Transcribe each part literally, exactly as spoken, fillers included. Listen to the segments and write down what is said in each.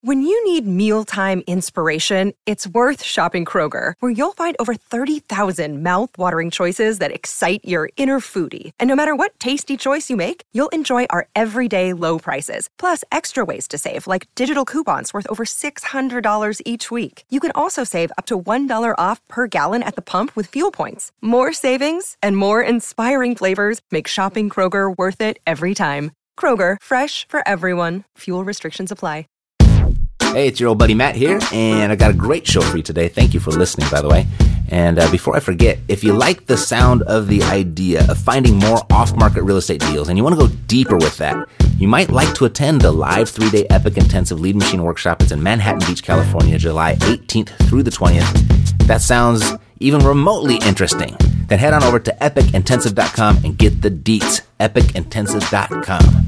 When you need mealtime inspiration, it's worth shopping Kroger, where you'll find over thirty thousand mouth-watering choices that excite your inner foodie. And no matter what tasty choice you make, you'll enjoy our everyday low prices, plus extra ways to save, like digital coupons worth over six hundred dollars each week. You can also save up to one dollar off per gallon at the pump with fuel points. More savings and more inspiring flavors make shopping Kroger worth it every time. Kroger, fresh for everyone. Fuel restrictions apply. Hey, it's your old buddy Matt here, and I got a great show for you today. Thank you for listening, by the way. And uh, before I forget, if you like the sound of the idea of finding more off-market real estate deals and you want to go deeper with that, you might like to attend the live three-day Epic Intensive Lead Machine Workshop. It's in Manhattan Beach, California, July eighteenth through the twentieth. If that sounds even remotely interesting, then head on over to epic intensive dot com and get the deets. epic intensive dot com.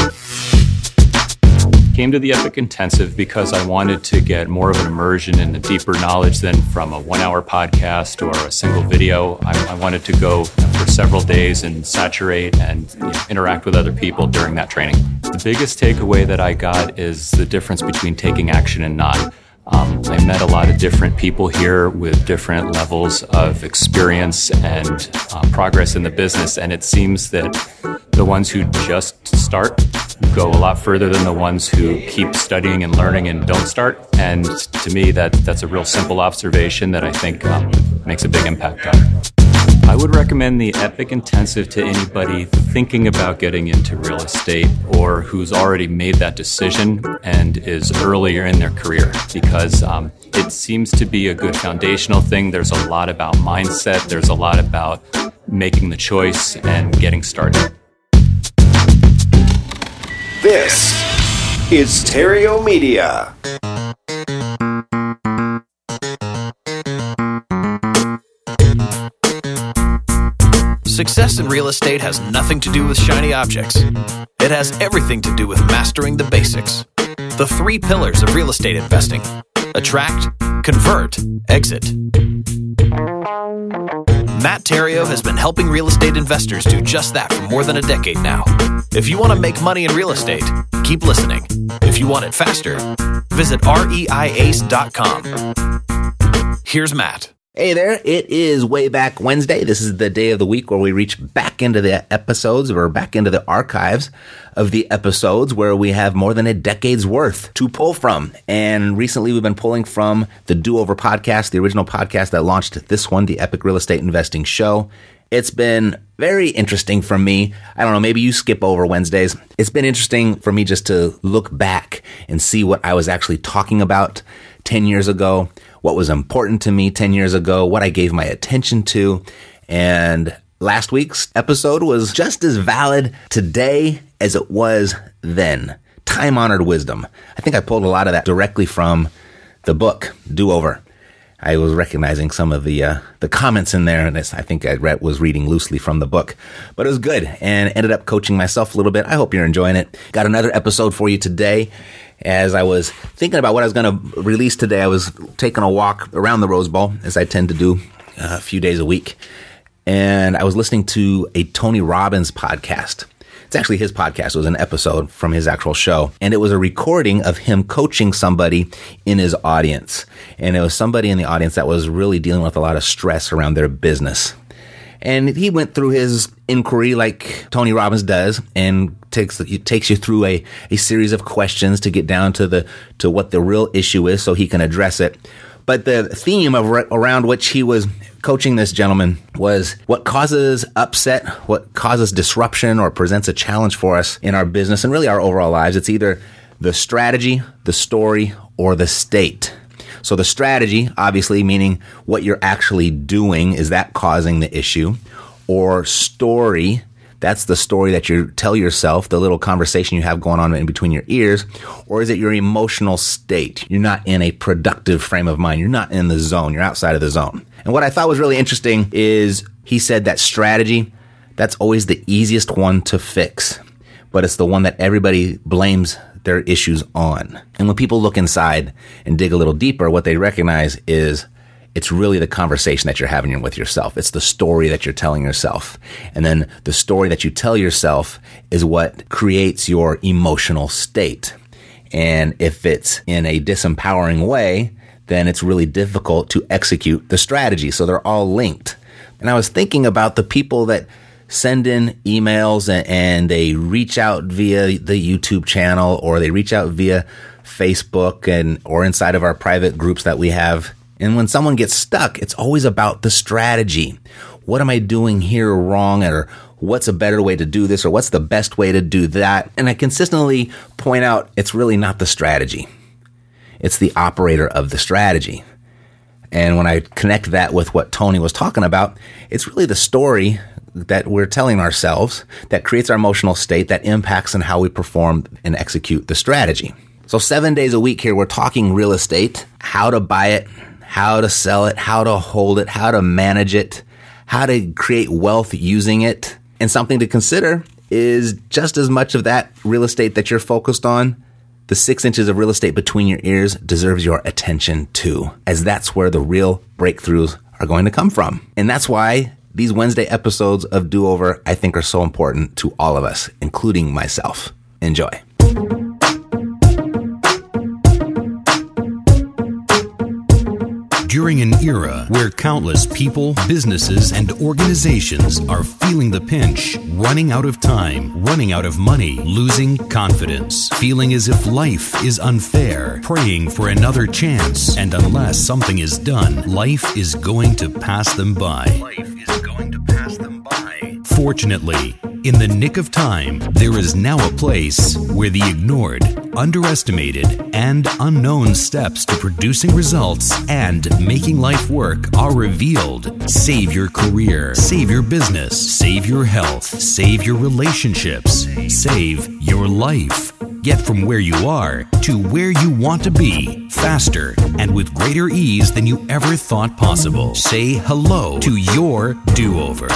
Came to the Epic Intensive because I wanted to get more of an immersion in the deeper knowledge than from a one-hour podcast or a single video. I, I wanted to go for several days and saturate and you know, interact with other people during that training. The biggest takeaway that I got is the difference between taking action and not. Um, I met a lot of different people here with different levels of experience and uh, progress in the business, and it seems that the ones who just start go a lot further than the ones who keep studying and learning and don't start. And to me, that that's a real simple observation that I think um, makes a big impact on it. I would recommend the Epic Intensive to anybody thinking about getting into real estate or who's already made that decision and is earlier in their career, because um, it seems to be a good foundational thing. There's a lot about mindset. There's a lot about making the choice and getting started. This is Terrio Media. Success in real estate has nothing to do with shiny objects. It has everything to do with mastering the basics. The three pillars of real estate investing: attract, convert, exit. Matt Terrio has been helping real estate investors do just that for more than a decade now. If you want to make money in real estate, keep listening. If you want it faster, visit reiace dot com. Here's Matt. Hey there, it is Way Back Wednesday. This is the day of the week where we reach back into the episodes or back into the archives of the episodes where we have more than a decade's worth to pull from. And recently we've been pulling from the Do Over podcast, the original podcast that launched this one, the Epic Real Estate Investing Show. It's been very interesting for me. I don't know, maybe you skip over Wednesdays. It's been interesting for me just to look back and see what I was actually talking about ten years ago, what was important to me ten years ago, what I gave my attention to. And last week's episode was just as valid today as it was then. Time-honored wisdom. I think I pulled a lot of that directly from the book, Do Over. I was recognizing some of the uh, the comments in there, and I think I read, was reading loosely from the book. But it was good, and ended up coaching myself a little bit. I hope you're enjoying it. Got another episode for you today. As I was thinking about what I was going to release today, I was taking a walk around the Rose Bowl, as I tend to do a few days a week. And I was listening to a Tony Robbins podcast. It's actually his podcast. It was an episode from his actual show. And it was a recording of him coaching somebody in his audience. And it was somebody in the audience that was really dealing with a lot of stress around their business. And he went through his inquiry like Tony Robbins does, and takes takes you through a, a series of questions to get down to the to what the real issue is so he can address it. But the theme of around which he was coaching this gentleman was what causes upset, what causes disruption or presents a challenge for us in our business and really our overall lives. It's either the strategy, the story, or the state. So the strategy, obviously, meaning what you're actually doing, is that causing the issue? Or story, that's the story that you tell yourself, the little conversation you have going on in between your ears. Or is it your emotional state? You're not in a productive frame of mind. You're not in the zone. You're outside of the zone. And what I thought was really interesting is he said that strategy, that's always the easiest one to fix. But it's the one that everybody blames their issues on. And when people look inside and dig a little deeper, what they recognize is it's really the conversation that you're having with yourself. It's the story that you're telling yourself. And then the story that you tell yourself is what creates your emotional state. And if it's in a disempowering way, then it's really difficult to execute the strategy. So they're all linked. And I was thinking about the people that send in emails and, and they reach out via the YouTube channel, or they reach out via Facebook and or inside of our private groups that we have. And when someone gets stuck, it's always about the strategy. What am I doing here wrong? Or what's a better way to do this? Or what's the best way to do that? And I consistently point out it's really not the strategy. It's the operator of the strategy. And when I connect that with what Tony was talking about, it's really the story that we're telling ourselves that creates our emotional state that impacts on how we perform and execute the strategy. So seven days a week here, we're talking real estate, how to buy it, how to sell it, how to hold it, how to manage it, how to create wealth using it. And something to consider is just as much of that real estate that you're focused on, the six inches of real estate between your ears deserves your attention too, as that's where the real breakthroughs are going to come from. And that's why these Wednesday episodes of Do Over, I think, are so important to all of us, including myself. Enjoy. During an era where countless people, businesses, and organizations are feeling the pinch, running out of time, running out of money, losing confidence, feeling as if life is unfair, praying for another chance, and unless something is done, life is going to pass them by. Life is going to pass them by. Fortunately, in the nick of time, there is now a place where the ignored, underestimated, and unknown steps to producing results and making life work are revealed. Save your career, save your business, save your health, save your relationships, save your life. Get from where you are to where you want to be faster and with greater ease than you ever thought possible. Say hello to your do-over.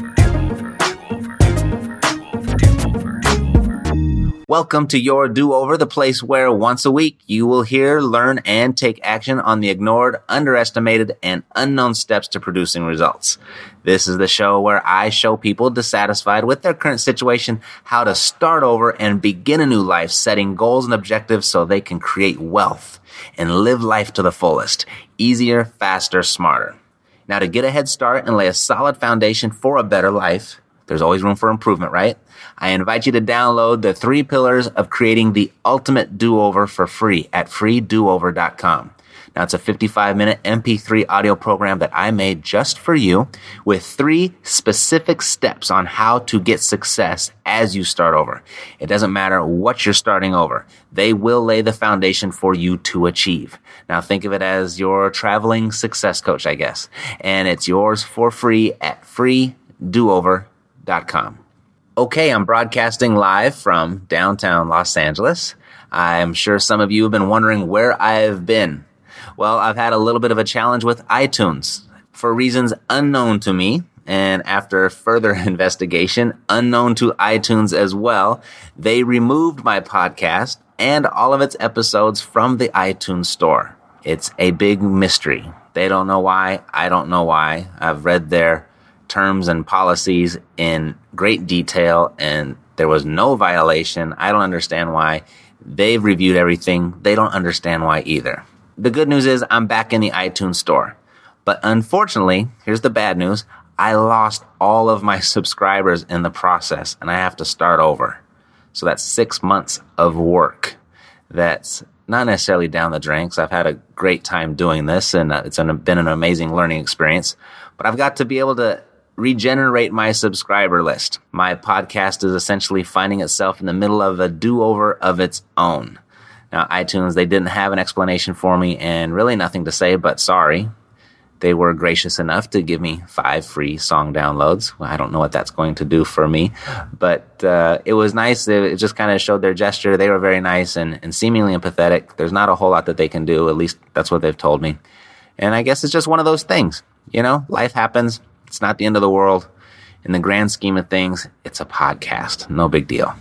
Welcome to Your Do-Over, the place where once a week you will hear, learn, and take action on the ignored, underestimated, and unknown steps to producing results. This is the show where I show people dissatisfied with their current situation how to start over and begin a new life, setting goals and objectives so they can create wealth and live life to the fullest, easier, faster, smarter. Now, to get a head start and lay a solid foundation for a better life, there's always room for improvement, right? I invite you to download the three pillars of creating the ultimate do-over for free at free do over dot com. Now, it's a fifty-five minute M P three audio program that I made just for you with three specific steps on how to get success as you start over. It doesn't matter what you're starting over. They will lay the foundation for you to achieve. Now, think of it as your traveling success coach, I guess. And it's yours for free at free do over dot com. Okay, I'm broadcasting live from downtown Los Angeles. I'm sure some of you have been wondering where I've been. Well, I've had a little bit of a challenge with iTunes for reasons unknown to me. And after further investigation, unknown to iTunes as well, they removed my podcast and all of its episodes from the iTunes store. It's a big mystery. They don't know why. I don't know why. I've read their terms and policies in great detail, and there was no violation. I don't understand why. They've reviewed everything. They don't understand why either. The good news is I'm back in the iTunes store. But unfortunately, here's the bad news. I lost all of my subscribers in the process, and I have to start over. So that's six months of work. That's not necessarily down the drain, because I've had a great time doing this, and it's been an amazing learning experience. But I've got to be able to regenerate my subscriber list. My podcast is essentially finding itself in the middle of a do-over of its own. Now, iTunes, they didn't have an explanation for me and really nothing to say but sorry. They were gracious enough to give me five free song downloads. Well, I don't know what that's going to do for me, but uh, it was nice. It just kind of showed their gesture. They were very nice and, and seemingly empathetic. There's not a whole lot that they can do. At least that's what they've told me. And I guess it's just one of those things. You know, life happens. It's not the end of the world. In the grand scheme of things, it's a podcast. No big deal.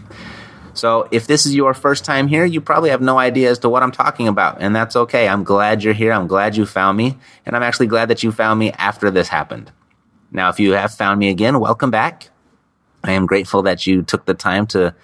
So if this is your first time here, you probably have no idea as to what I'm talking about, and that's okay. I'm glad you're here. I'm glad you found me, and I'm actually glad that you found me after this happened. Now, if you have found me again, welcome back. I am grateful that you took the time to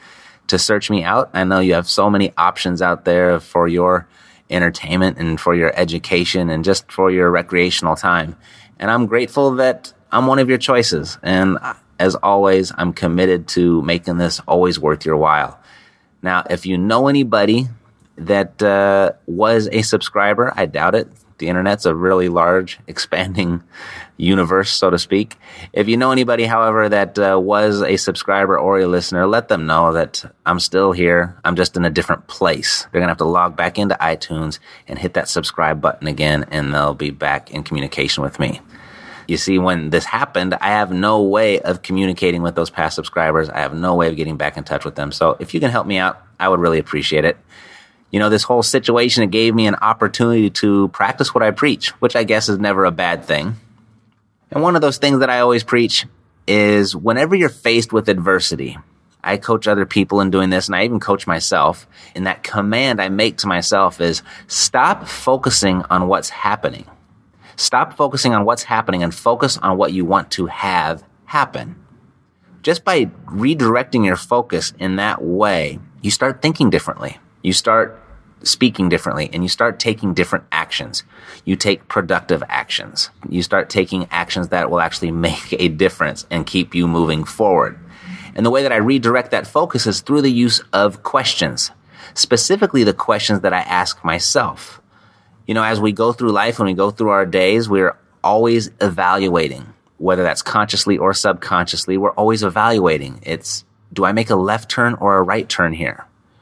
to search me out. I know you have so many options out there for your entertainment and for your education and just for your recreational time. And I'm grateful that I'm one of your choices. And as always, I'm committed to making this always worth your while. Now, if you know anybody that uh, was a subscriber, I doubt it. The internet's a really large, expanding universe, so to speak. If you know anybody, however, that uh, was a subscriber or a listener, let them know that I'm still here. I'm just in a different place. They're going to have to log back into iTunes and hit that subscribe button again, and they'll be back in communication with me. You see, when this happened, I have no way of communicating with those past subscribers. I have no way of getting back in touch with them. So if you can help me out, I would really appreciate it. You know, this whole situation, it gave me an opportunity to practice what I preach, which I guess is never a bad thing. And one of those things that I always preach is whenever you're faced with adversity, I coach other people in doing this, and I even coach myself. And that command I make to myself is stop focusing on what's happening. Stop focusing on what's happening and focus on what you want to have happen. Just by redirecting your focus in that way, you start thinking differently. You start speaking differently, and you start taking different actions. You take productive actions. You start taking actions that will actually make a difference and keep you moving forward. And the way that I redirect that focus is through the use of questions, specifically the questions that I ask myself. You know, as we go through life, when we go through our days, we're always evaluating, whether that's consciously or subconsciously, we're always evaluating. It's, do I make a left turn or a right turn here?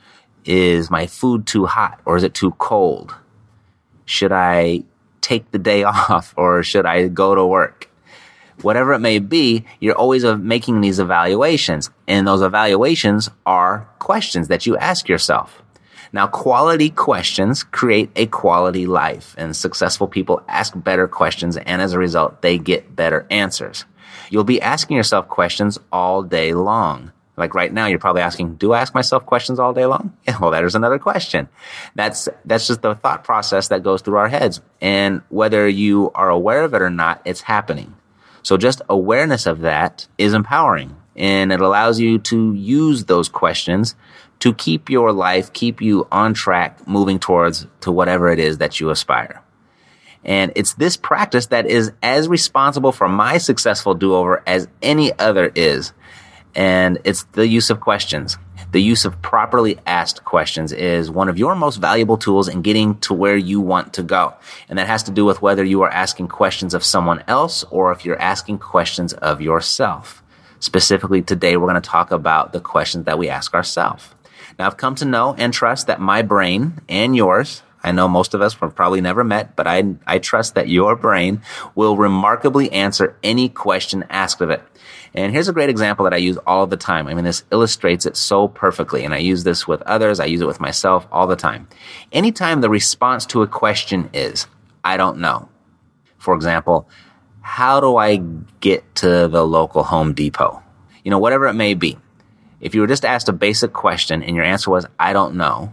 Is my food too hot or is it too cold? Should I take the day off or should I go to work? Whatever it may be, you're always making these evaluations. And those evaluations are questions that you ask yourself. Now, quality questions create a quality life, and successful people ask better questions, and as a result, they get better answers. You'll be asking yourself questions all day long. Like right now, you're probably asking, do I ask myself questions all day long? Yeah, well, there's another question. That's, that's just the thought process that goes through our heads. And whether you are aware of it or not, it's happening. So just awareness of that is empowering, and it allows you to use those questions to keep your life, keep you on track, moving towards to whatever it is that you aspire. And it's this practice that is as responsible for my successful do-over as any other is. And it's the use of questions. The use of properly asked questions is one of your most valuable tools in getting to where you want to go. And that has to do with whether you are asking questions of someone else or if you're asking questions of yourself. Specifically today, we're going to talk about the questions that we ask ourselves. Now, I've come to know and trust that my brain and yours, I know most of us have probably never met, but I, I trust that your brain will remarkably answer any question asked of it. And here's a great example that I use all the time. I mean, this illustrates it so perfectly. And I use this with others. I use it with myself all the time. Anytime the response to a question is, I don't know. For example, how do I get to the local Home Depot? You know, whatever it may be. If you were just asked a basic question and your answer was, I don't know,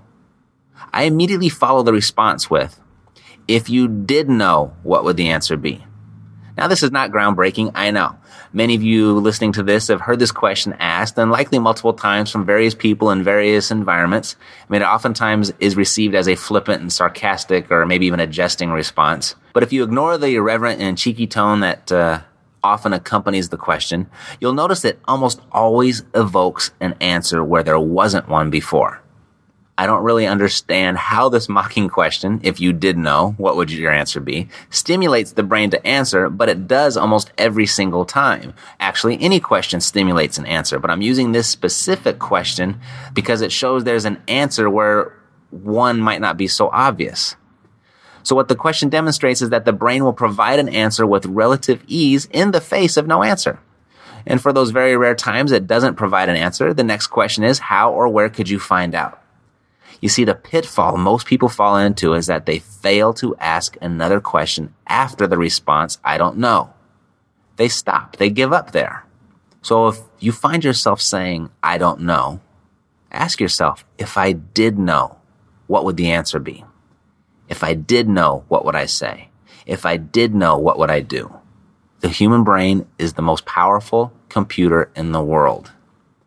I immediately follow the response with, if you did know, what would the answer be? Now, this is not groundbreaking, I know. Many of you listening to this have heard this question asked, and likely multiple times from various people in various environments. I mean, it oftentimes is received as a flippant and sarcastic or maybe even a jesting response. But if you ignore the irreverent and cheeky tone that uh, often accompanies the question, you'll notice it almost always evokes an answer where there wasn't one before. I don't really understand how this mocking question, if you did know, what would your answer be, stimulates the brain to answer, but it does almost every single time. Actually, any question stimulates an answer, but I'm using this specific question because it shows there's an answer where one might not be so obvious. So what the question demonstrates is that the brain will provide an answer with relative ease in the face of no answer. And for those very rare times it doesn't provide an answer, the next question is, how or where could you find out? You see, the pitfall most people fall into is that they fail to ask another question after the response, I don't know. They stop. They give up there. So if you find yourself saying, I don't know, ask yourself, if I did know, what would the answer be? If I did know, what would I say? If I did know, what would I do? The human brain is the most powerful computer in the world.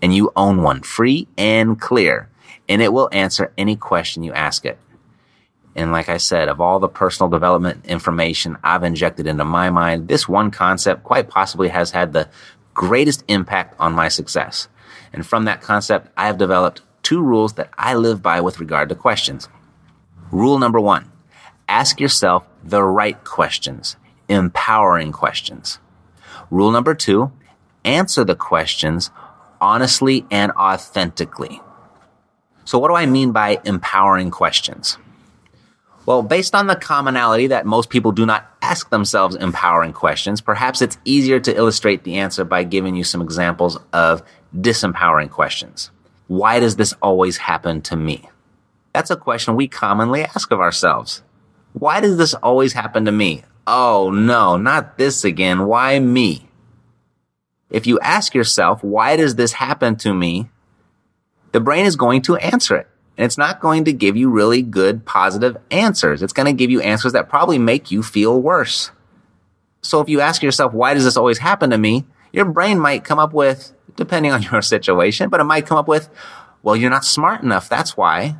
and you own one, free and clear, and it will answer any question you ask it. And like I said, of all the personal development information I've injected into my mind, this one concept quite possibly has had the greatest impact on my success. And from that concept, I have developed two rules that I live by with regard to questions. Rule number one, ask yourself the right questions, empowering questions. Rule number two, answer the questions honestly and authentically. So what do I mean by empowering questions? Well, based on the commonality that most people do not ask themselves empowering questions, perhaps it's easier to illustrate the answer by giving you some examples of disempowering questions. Why does this always happen to me? That's a question we commonly ask of ourselves. Why does this always happen to me? Oh no, not this again. Why me? If you ask yourself, why does this happen to me? The brain is going to answer it. And it's not going to give you really good, positive answers. It's going to give you answers that probably make you feel worse. So if you ask yourself, why does this always happen to me? Your brain might come up with, depending on your situation, but it might come up with, well, you're not smart enough, that's why.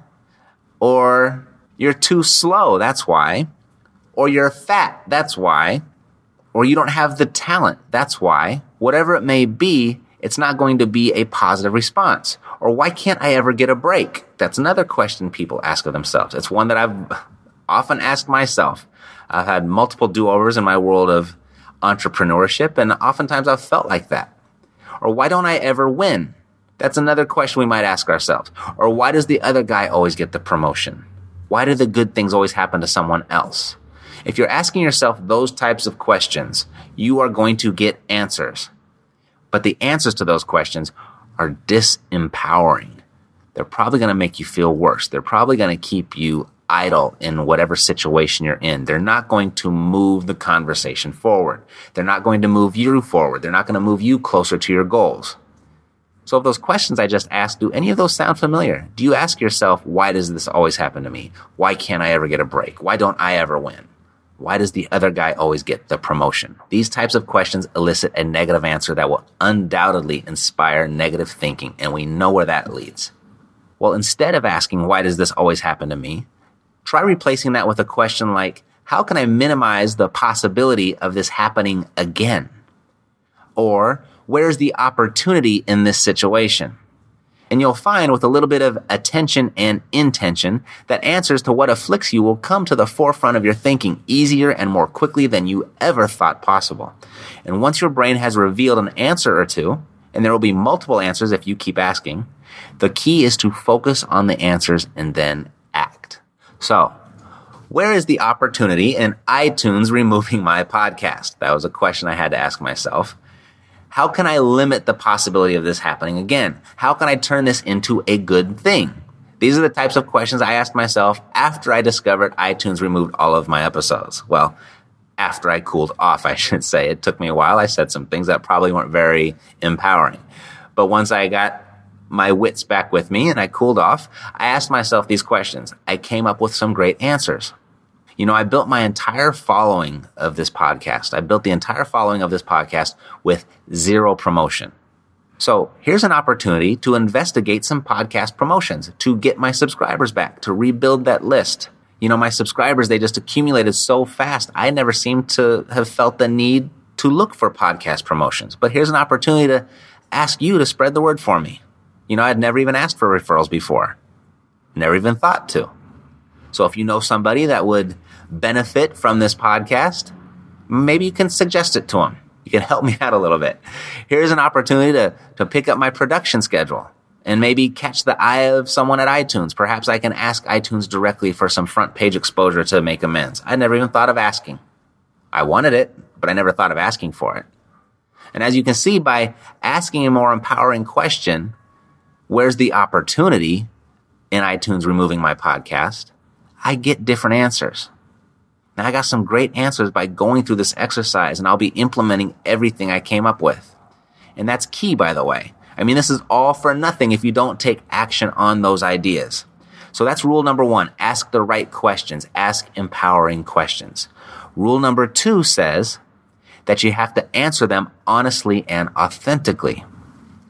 Or you're too slow, that's why. Or you're fat, that's why. Or you don't have the talent, that's why. Whatever it may be, it's not going to be a positive response. Or why can't I ever get a break? That's another question people ask of themselves. It's one that I've often asked myself. I've had multiple do-overs in my world of entrepreneurship, and oftentimes I've felt like that. Or why don't I ever win? That's another question we might ask ourselves. Or why does the other guy always get the promotion? Why do the good things always happen to someone else? If you're asking yourself those types of questions, you are going to get answers. But the answers to those questions are disempowering. They're probably going to make you feel worse. They're probably going to keep you idle in whatever situation you're in. They're not going to move the conversation forward. They're not going to move you forward. They're not going to move you closer to your goals. So of those questions I just asked, do any of those sound familiar? Do you ask yourself, why does this always happen to me? Why can't I ever get a break? Why don't I ever win? Why does the other guy always get the promotion? These types of questions elicit a negative answer that will undoubtedly inspire negative thinking, and we know where that leads. Well, instead of asking, why does this always happen to me? Try replacing that with a question like, how can I minimize the possibility of this happening again? Or, where's the opportunity in this situation? And you'll find with a little bit of attention and intention that answers to what afflicts you will come to the forefront of your thinking easier and more quickly than you ever thought possible. And once your brain has revealed an answer or two, and there will be multiple answers if you keep asking, the key is to focus on the answers and then act. So, where is the opportunity in iTunes removing my podcast? That was a question I had to ask myself. How can I limit the possibility of this happening again? How can I turn this into a good thing? These are the types of questions I asked myself after I discovered iTunes removed all of my episodes. Well, after I cooled off, I should say. It took me a while. I said some things that probably weren't very empowering. But once I got my wits back with me and I cooled off, I asked myself these questions. I came up with some great answers. You know, I built my entire following of this podcast. I built the entire following of this podcast with zero promotion. So here's an opportunity to investigate some podcast promotions, to get my subscribers back, to rebuild that list. You know, my subscribers, they just accumulated so fast. I never seemed to have felt the need to look for podcast promotions. But here's an opportunity to ask you to spread the word for me. You know, I'd never even asked for referrals before. Never even thought to. So if you know somebody that would benefit from this podcast, maybe you can suggest it to them. You can help me out a little bit. Here's an opportunity to, to pick up my production schedule and maybe catch the eye of someone at iTunes. Perhaps I can ask iTunes directly for some front page exposure to make amends. I never even thought of asking. I wanted it, but I never thought of asking for it. And as you can see, by asking a more empowering question, where's the opportunity in iTunes removing my podcast? I get different answers. Now I got some great answers by going through this exercise, and I'll be implementing everything I came up with. And that's key, by the way. I mean, this is all for nothing if you don't take action on those ideas. So that's rule number one. Ask the right questions. Ask empowering questions. Rule number two says that you have to answer them honestly and authentically.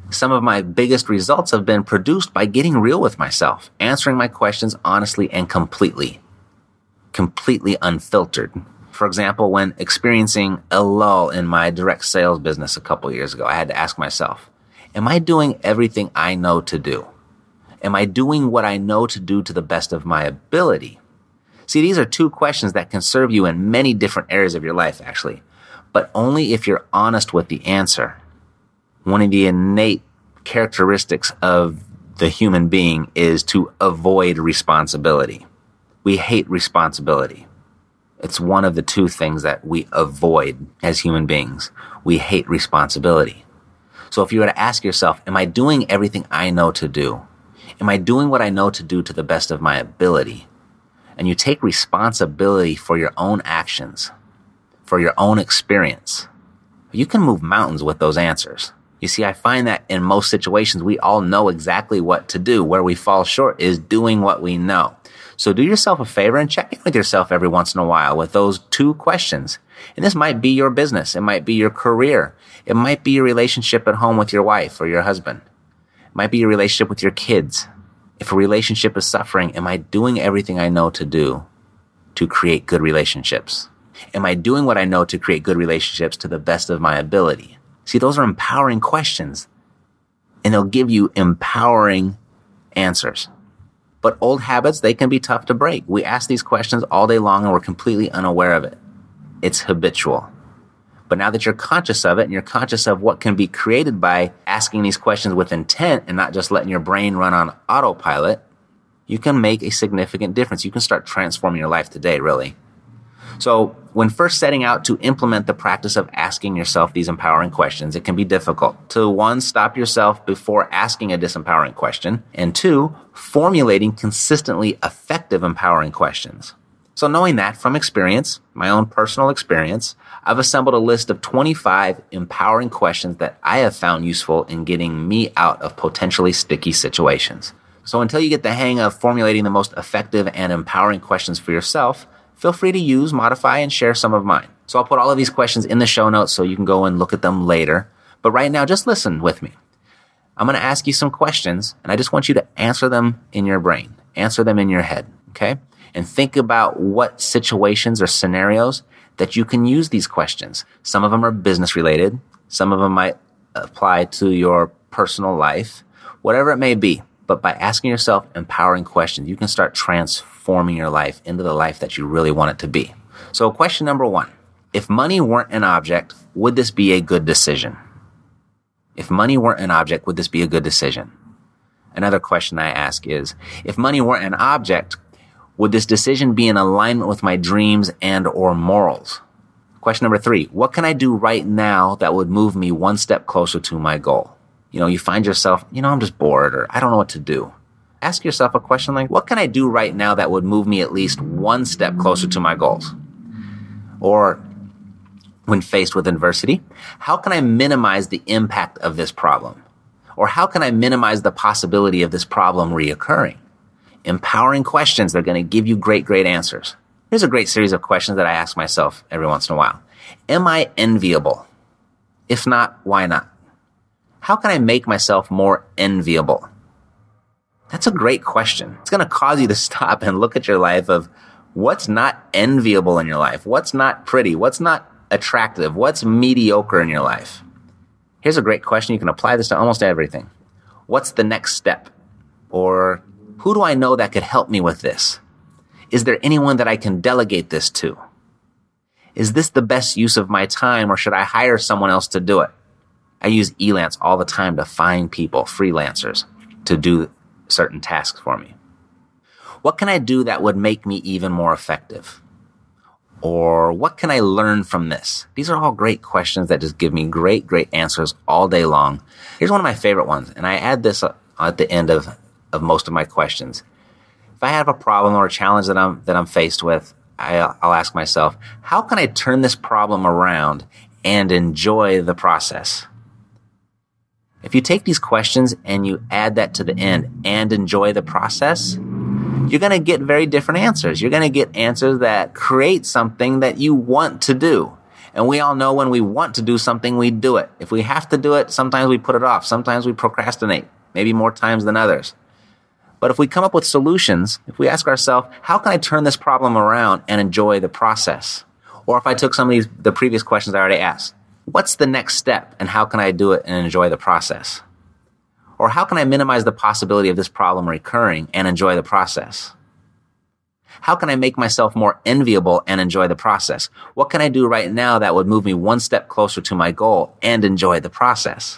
Some of my biggest results have been produced by getting real with myself, answering my questions honestly and completely, completely unfiltered. For example, when experiencing a lull in my direct sales business a couple years ago, I had to ask myself, am I doing everything I know to do? Am I doing what I know to do to the best of my ability? See, these are two questions that can serve you in many different areas of your life, actually, but only if you're honest with the answer. One of the innate characteristics of the human being is to avoid responsibility. We hate responsibility. It's one of the two things that we avoid as human beings. We hate responsibility. So if you were to ask yourself, am I doing everything I know to do? Am I doing what I know to do to the best of my ability? And you take responsibility for your own actions, for your own experience, you can move mountains with those answers. You see, I find that in most situations, we all know exactly what to do. Where we fall short is doing what we know. So do yourself a favor and check in with yourself every once in a while with those two questions. And this might be your business. It might be your career. It might be your relationship at home with your wife or your husband. It might be your relationship with your kids. If a relationship is suffering, am I doing everything I know to do to create good relationships? Am I doing what I know to create good relationships to the best of my ability? See, those are empowering questions, and they'll give you empowering answers. But old habits, they can be tough to break. We ask these questions all day long, and we're completely unaware of it. It's habitual. But now that you're conscious of it, and you're conscious of what can be created by asking these questions with intent and not just letting your brain run on autopilot, you can make a significant difference. You can start transforming your life today, really. So when first setting out to implement the practice of asking yourself these empowering questions, it can be difficult to, one, stop yourself before asking a disempowering question, and two, formulating consistently effective empowering questions. So knowing that from experience, my own personal experience, I've assembled a list of twenty-five empowering questions that I have found useful in getting me out of potentially sticky situations. So until you get the hang of formulating the most effective and empowering questions for yourself, feel free to use, modify, and share some of mine. So I'll put all of these questions in the show notes so you can go and look at them later. But right now, just listen with me. I'm going to ask you some questions, and I just want you to answer them in your brain. Answer them in your head, okay? And think about what situations or scenarios that you can use these questions. Some of them are business related. Some of them might apply to your personal life, whatever it may be. But by asking yourself empowering questions, you can start transforming your life into the life that you really want it to be. So question number one, if money weren't an object, would this be a good decision? If money weren't an object, would this be a good decision? Another question I ask is, if money weren't an object, would this decision be in alignment with my dreams and or morals? Question number three, what can I do right now that would move me one step closer to my goal? You know, you find yourself, you know, I'm just bored or I don't know what to do. Ask yourself a question like, what can I do right now that would move me at least one step closer to my goals? Or when faced with adversity, how can I minimize the impact of this problem? Or how can I minimize the possibility of this problem reoccurring? Empowering questions, they're going to give you great, great answers. Here's a great series of questions that I ask myself every once in a while. Am I enviable? If not, why not? How can I make myself more enviable? That's a great question. It's going to cause you to stop and look at your life of what's not enviable in your life, what's not pretty, what's not attractive, what's mediocre in your life. Here's a great question. You can apply this to almost everything. What's the next step? Or who do I know that could help me with this? Is there anyone that I can delegate this to? Is this the best use of my time, or should I hire someone else to do it? I use Elance all the time to find people, freelancers, to do certain tasks for me. What can I do that would make me even more effective? Or what can I learn from this? These are all great questions that just give me great, great answers all day long. Here's one of my favorite ones, and I add this at the end of, of most of my questions. If I have a problem or a challenge that I'm, that I'm faced with, I, I'll ask myself, how can I turn this problem around and enjoy the process? If you take these questions and you add that to the end and enjoy the process, you're going to get very different answers. You're going to get answers that create something that you want to do. And we all know when we want to do something, we do it. If we have to do it, sometimes we put it off. Sometimes we procrastinate, maybe more times than others. But if we come up with solutions, if we ask ourselves, how can I turn this problem around and enjoy the process? Or if I took some of these, the previous questions I already asked, what's the next step and how can I do it and enjoy the process? Or how can I minimize the possibility of this problem recurring and enjoy the process? How can I make myself more enviable and enjoy the process? What can I do right now that would move me one step closer to my goal and enjoy the process?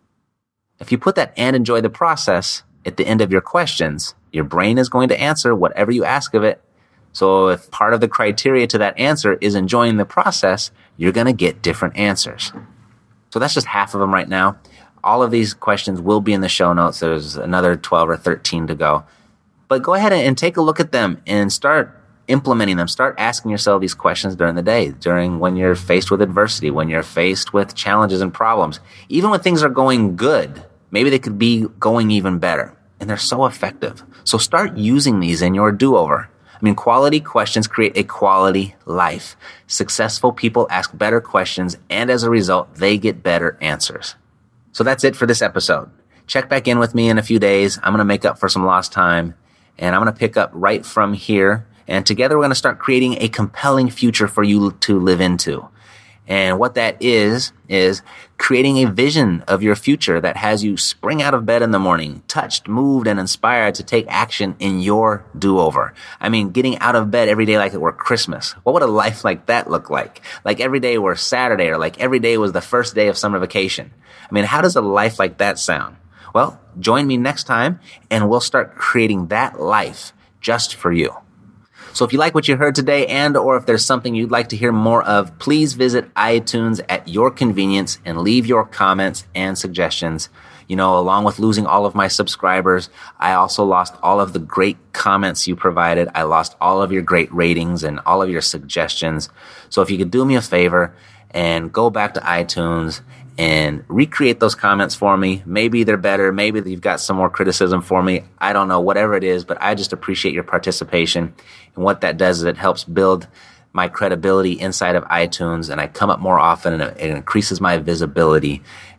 If you put that and enjoy the process at the end of your questions, your brain is going to answer whatever you ask of it. So if part of the criteria to that answer is enjoying the process, you're going to get different answers. So that's just half of them right now. All of these questions will be in the show notes. There's another twelve or thirteen to go. But go ahead and take a look at them and start implementing them. Start asking yourself these questions during the day, during when you're faced with adversity, when you're faced with challenges and problems. Even when things are going good, maybe they could be going even better. And they're so effective. So start using these in your do-over. I mean, quality questions create a quality life. Successful people ask better questions, and as a result, they get better answers. So that's it for this episode. Check back in with me in a few days. I'm going to make up for some lost time, and I'm going to pick up right from here. And together we're going to start creating a compelling future for you to live into. And what that is, is creating a vision of your future that has you spring out of bed in the morning, touched, moved, and inspired to take action in your do-over. I mean, getting out of bed every day like it were Christmas. What would a life like that look like? Like every day were Saturday, or like every day was the first day of summer vacation. I mean, how does a life like that sound? Well, join me next time, and we'll start creating that life just for you. So if you like what you heard today, and or if there's something you'd like to hear more of, please visit iTunes at your convenience and leave your comments and suggestions. You know, along with losing all of my subscribers, I also lost all of the great comments you provided. I lost all of your great ratings and all of your suggestions. So if you could do me a favor and go back to iTunes and recreate those comments for me. Maybe they're better. Maybe you've got some more criticism for me. I don't know, whatever it is, but I just appreciate your participation. And what that does is it helps build my credibility inside of iTunes, and I come up more often, and it increases my visibility.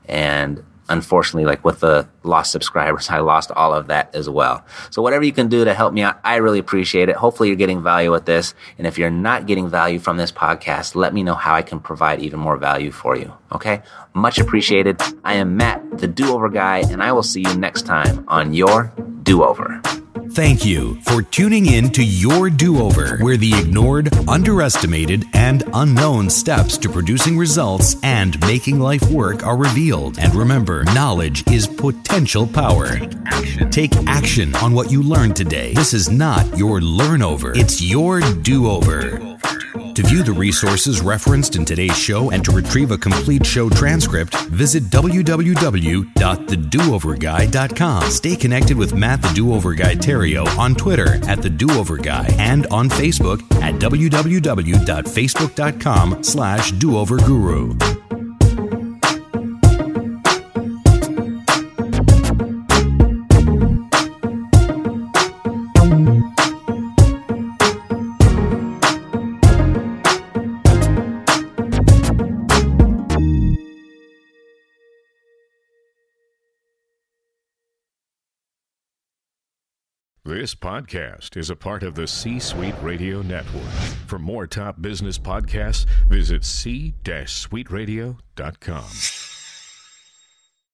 And unfortunately, like with the lost subscribers, I lost all of that as well. So whatever you can do to help me out, I really appreciate it. Hopefully you're getting value with this. And if you're not getting value from this podcast, let me know how I can provide even more value for you. Okay? Much appreciated. I am Matt, the Do-Over Guy, and I will see you next time on Your Do-Over. Thank you for tuning in to Your Do-Over, where the ignored, underestimated, and unknown steps to producing results and making life work are revealed. And remember, knowledge is potential power. Take action. Take action on what you learned today. This is not your learn-over. It's your do-over. To view the resources referenced in today's show and to retrieve a complete show transcript, visit w w w dot the do over guy dot com. Stay connected with Matt the Do-Over Guy Theriault on Twitter at The Do-Over Guy and on Facebook at w w w dot facebook dot com slash do over guru. This podcast is a part of the C-Suite Radio Network. For more top business podcasts, visit c suite radio dot com.